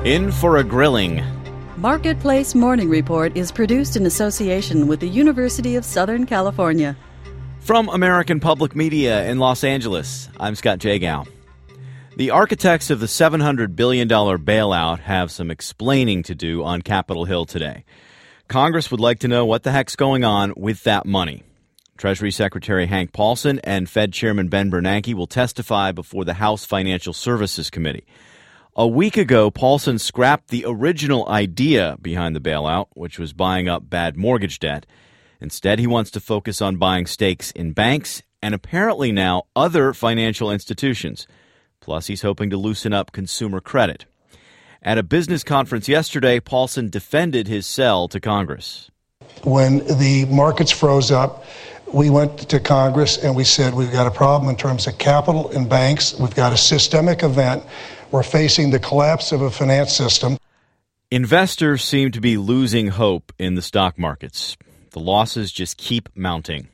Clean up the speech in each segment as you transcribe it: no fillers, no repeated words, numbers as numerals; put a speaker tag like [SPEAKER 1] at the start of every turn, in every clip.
[SPEAKER 1] In for a grilling.
[SPEAKER 2] Marketplace Morning Report is produced in association with the University of Southern California.
[SPEAKER 1] From American Public Media in Los Angeles, I'm Scott Jagow. The architects of the $700 billion bailout have some explaining to do on Capitol Hill today. Congress would like to know what the heck's going on with that money. Treasury Secretary Hank Paulson and Fed Chairman Ben Bernanke will testify before the House Financial Services Committee. A week ago, Paulson scrapped the original idea behind the bailout, which was buying up bad mortgage debt. Instead, he wants to focus on buying stakes in banks and apparently now other financial institutions. Plus, he's hoping to loosen up consumer credit. At a business conference yesterday, Paulson defended his sell to Congress.
[SPEAKER 3] When the markets froze up, we went to Congress and we said we've got a problem in terms of capital and banks. We've got a systemic event. We're facing the collapse of a finance system.
[SPEAKER 1] Investors seem to be losing hope in the stock markets. The losses just keep mounting.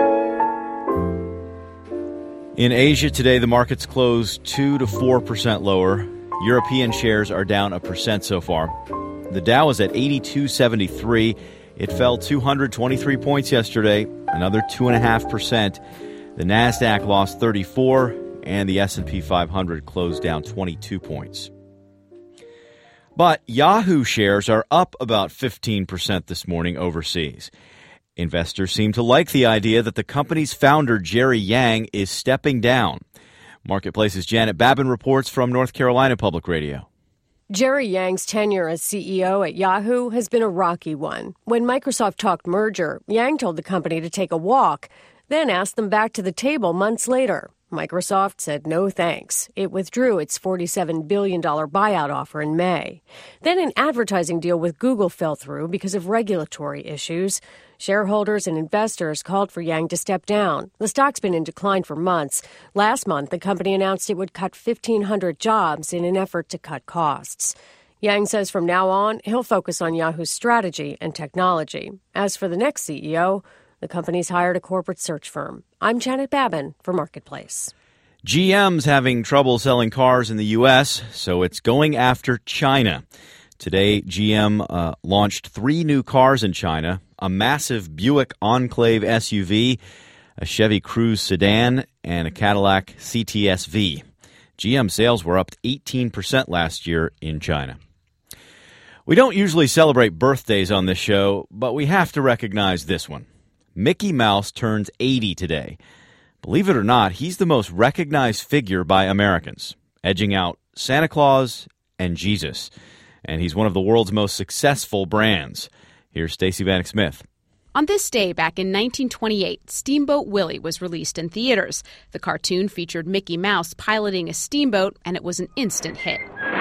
[SPEAKER 1] In Asia today, the markets closed 2 to 4% lower. European shares are down 1% so far. The Dow is at 8273. It fell 223 points yesterday, another 2.5%. The Nasdaq lost 34, and the S&P 500 closed down 22 points. But Yahoo shares are up about 15% this morning overseas. Investors seem to like the idea that the company's founder, Jerry Yang, is stepping down. Marketplace's Janet Babin reports from North Carolina Public Radio.
[SPEAKER 4] Jerry Yang's tenure as CEO at Yahoo has been a rocky one. When Microsoft talked merger, Yang told the company to take a walk, then asked them back to the table months later. Microsoft said no thanks. It withdrew its $47 billion buyout offer in May. Then an advertising deal with Google fell through because of regulatory issues. Shareholders and investors called for Yang to step down. The stock's been in decline for months. Last month, the company announced it would cut 1,500 jobs in an effort to cut costs. Yang says from now on, he'll focus on Yahoo's strategy and technology. As for the next CEO, the company's hired a corporate search firm. I'm Janet Babin for Marketplace.
[SPEAKER 1] GM's having trouble selling cars in the U.S., so it's going after China. Today, GM launched 3 new cars in China, a massive Buick Enclave SUV, a Chevy Cruze sedan, and a Cadillac CTS-V. GM sales were up 18% last year in China. We don't usually celebrate birthdays on this show, but we have to recognize this one. Mickey Mouse turns 80 today. Believe it or not, he's the most recognized figure by Americans, edging out Santa Claus and Jesus. And he's one of the world's most successful brands. Here's Stacey Vanek Smith.
[SPEAKER 5] On this day back in 1928, Steamboat Willie was released in theaters. The cartoon featured Mickey Mouse piloting a steamboat, and it was an instant hit.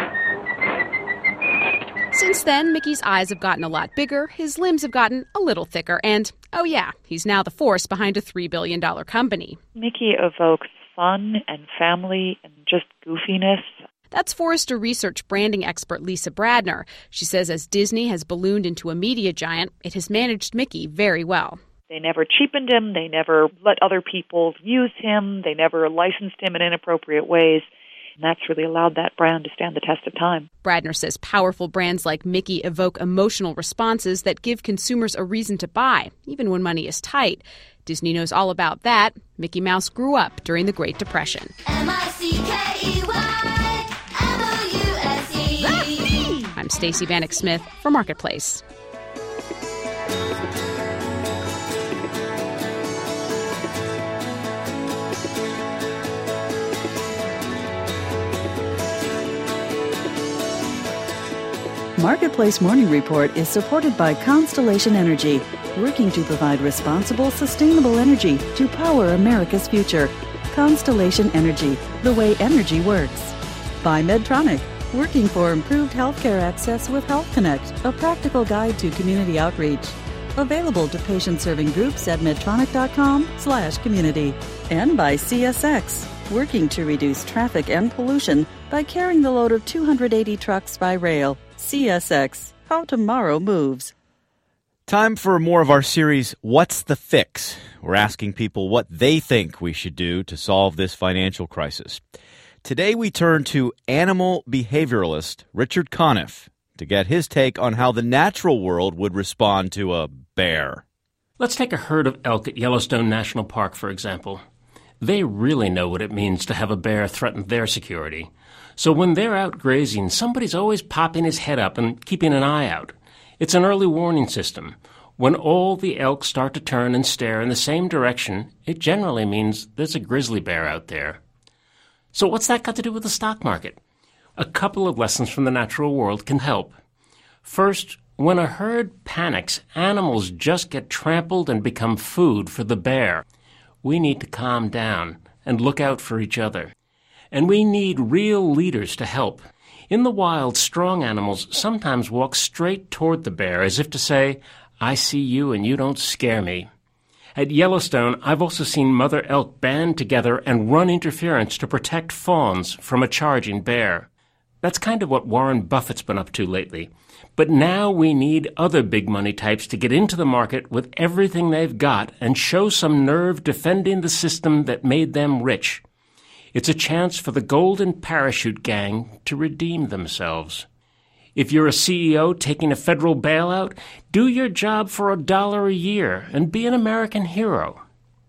[SPEAKER 5] Since then, Mickey's eyes have gotten a lot bigger, his limbs have gotten a little thicker, and, oh yeah, he's now the force behind a $3 billion company.
[SPEAKER 6] Mickey evokes fun and family and just goofiness.
[SPEAKER 5] That's Forrester Research branding expert Lisa Bradner. She says as Disney has ballooned into a media giant, it has managed Mickey very well.
[SPEAKER 6] They never cheapened him. They never let other people use him. They never licensed him in inappropriate ways. And that's really allowed that brand to stand the test of time.
[SPEAKER 5] Bradner says powerful brands like Mickey evoke emotional responses that give consumers a reason to buy, even when money is tight. Disney knows all about that. Mickey Mouse grew up during the Great Depression. M-I-C-K-E-Y-M-O-U-S-E. I'm Stacey Vanek Smith for Marketplace.
[SPEAKER 2] Marketplace Morning Report is supported by Constellation Energy, working to provide responsible, sustainable energy to power America's future. Constellation Energy, the way energy works. By Medtronic, working for improved healthcare access with Health Connect, a practical guide to community outreach. Available to patient-serving groups at medtronic.com/community. And by CSX, working to reduce traffic and pollution by carrying the load of 280 trucks by rail. CSX, how tomorrow moves.
[SPEAKER 1] Time for more of our series, What's the Fix? We're asking people what they think we should do to solve this financial crisis. Today we turn to animal behavioralist Richard Conniff to get his take on how the natural world would respond to a bear.
[SPEAKER 7] Let's take a herd of elk at Yellowstone National Park, for example. They really know what it means to have a bear threaten their security. So when they're out grazing, somebody's always popping his head up and keeping an eye out. It's an early warning system. When all the elk start to turn and stare in the same direction, it generally means there's a grizzly bear out there. So what's that got to do with the stock market? A couple of lessons from the natural world can help. First, when a herd panics, animals just get trampled and become food for the bear. We need to calm down and look out for each other. And we need real leaders to help. In the wild, strong animals sometimes walk straight toward the bear as if to say, I see you and you don't scare me. At Yellowstone, I've also seen mother elk band together and run interference to protect fawns from a charging bear. That's kind of what Warren Buffett's been up to lately. But now we need other big money types to get into the market with everything they've got and show some nerve defending the system that made them rich. It's a chance for the golden parachute gang to redeem themselves. If you're a CEO taking a federal bailout, do your job for $1 a year and be an American hero.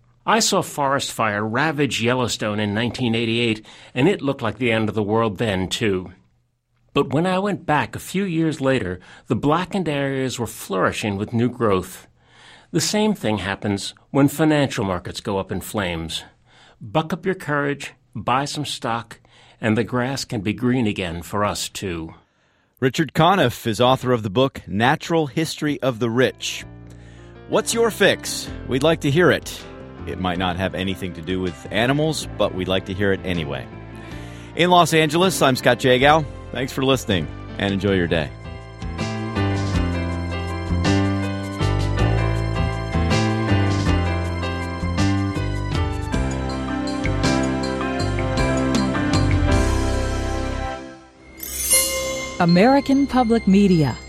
[SPEAKER 7] I saw forest fire ravage Yellowstone in 1988, and it looked like the end of the world then, too. But when I went back a few years later, the blackened areas were flourishing with new growth. The same thing happens when financial markets go up in flames. Buck up your courage, buy some stock, and the grass can be green again for us, too.
[SPEAKER 1] Richard Conniff is author of the book Natural History of the Rich. What's your fix? We'd like to hear it. It might not have anything to do with animals, but we'd like to hear it anyway. In Los Angeles, I'm Scott Jagow. Thanks for listening, and enjoy your day.
[SPEAKER 8] American Public Media.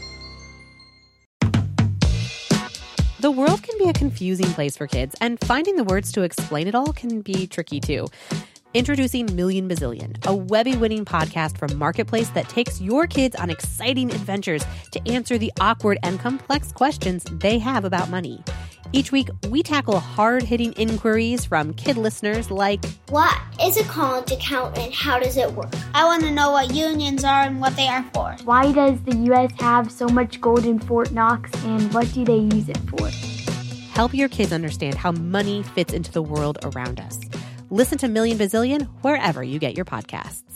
[SPEAKER 9] The world can be a confusing place for kids, and finding the words to explain it all can be tricky too. Introducing Million Bazillion, a Webby-winning podcast from Marketplace that takes your kids on exciting adventures to answer the awkward and complex questions they have about money. Each week, we tackle hard-hitting inquiries from kid listeners like,
[SPEAKER 10] what is a college account and how does it work? I want to know what unions are and what they are for.
[SPEAKER 11] Why does the U.S. have so much gold in Fort Knox and what do they use it for?
[SPEAKER 9] Help your kids understand how money fits into the world around us. Listen to Million Bazillion wherever you get your podcasts.